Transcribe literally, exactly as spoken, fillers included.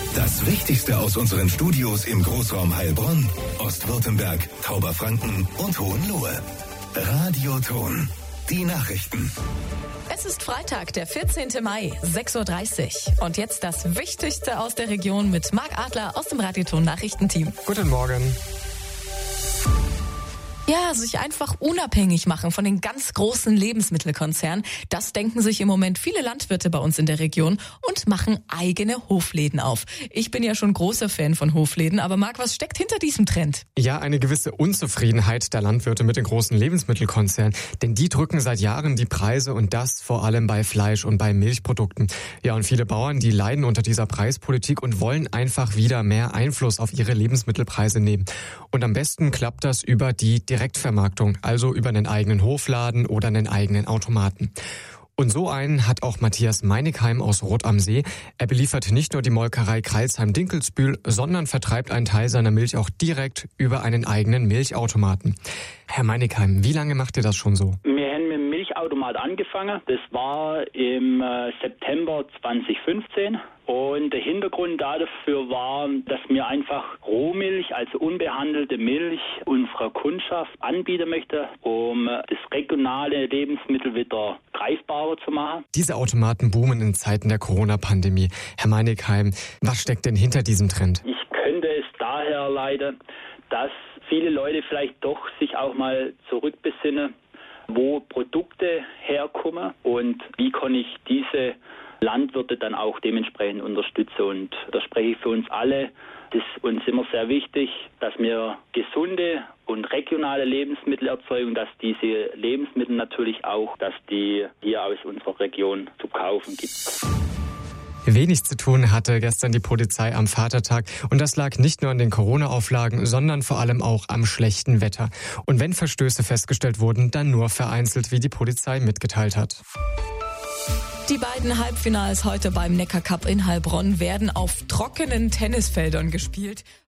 Das Wichtigste aus unseren Studios im Großraum Heilbronn, Ostwürttemberg, Tauberfranken und Hohenlohe. Radio Ton. Die Nachrichten. Es ist Freitag, der vierzehnten Mai, sechs Uhr dreißig. Und jetzt das Wichtigste aus der Region mit Marc Adler aus dem Radio Ton Nachrichtenteam. Guten Morgen. Ja, sich einfach unabhängig machen von den ganz großen Lebensmittelkonzernen. Das denken sich im Moment viele Landwirte bei uns in der Region und machen eigene Hofläden auf. Ich bin ja schon großer Fan von Hofläden, aber Marc, was steckt hinter diesem Trend? Ja, eine gewisse Unzufriedenheit der Landwirte mit den großen Lebensmittelkonzernen. Denn die drücken seit Jahren die Preise und das vor allem bei Fleisch und bei Milchprodukten. Ja, und viele Bauern, die leiden unter dieser Preispolitik und wollen einfach wieder mehr Einfluss auf ihre Lebensmittelpreise nehmen. Und am besten klappt das über die Direktvermarktung, also über einen eigenen Hofladen oder einen eigenen Automaten. Und so einen hat auch Matthias Meinigheim aus Rot am See. Er beliefert nicht nur die Molkerei Kreilsheim-Dinkelsbühl, sondern vertreibt einen Teil seiner Milch auch direkt über einen eigenen Milchautomaten. Herr Meinigheim, wie lange macht ihr das schon so? Wir haben mit dem Milchautomat angefangen. Das war im äh, September zwanzig fünfzehn. Und der Hintergrund dafür war, dass wir einfach Rohmilch, also unbehandelte Milch, unserer Kundschaft anbieten möchten, um das regionale Lebensmittel wieder greifbarer zu machen. Diese Automaten boomen in Zeiten der Corona-Pandemie. Herr Meinigheim, was steckt denn hinter diesem Trend? Ich könnte es daher leiten, dass viele Leute vielleicht doch sich auch mal zurückbesinnen, wo Produkte herkommen und wie kann ich diese Landwirte dann auch dementsprechend unterstützen. Und da spreche ich für uns alle. Es ist uns immer sehr wichtig, dass wir gesunde und regionale Lebensmittel erzeugen, dass diese Lebensmittel natürlich auch, dass die hier aus unserer Region zu kaufen gibt. Wenig zu tun hatte gestern die Polizei am Vatertag und das lag nicht nur an den Corona-Auflagen, sondern vor allem auch am schlechten Wetter. Und wenn Verstöße festgestellt wurden, dann nur vereinzelt, wie die Polizei mitgeteilt hat. Die beiden Halbfinals heute beim Neckar Cup in Heilbronn werden auf trockenen Tennisfeldern gespielt.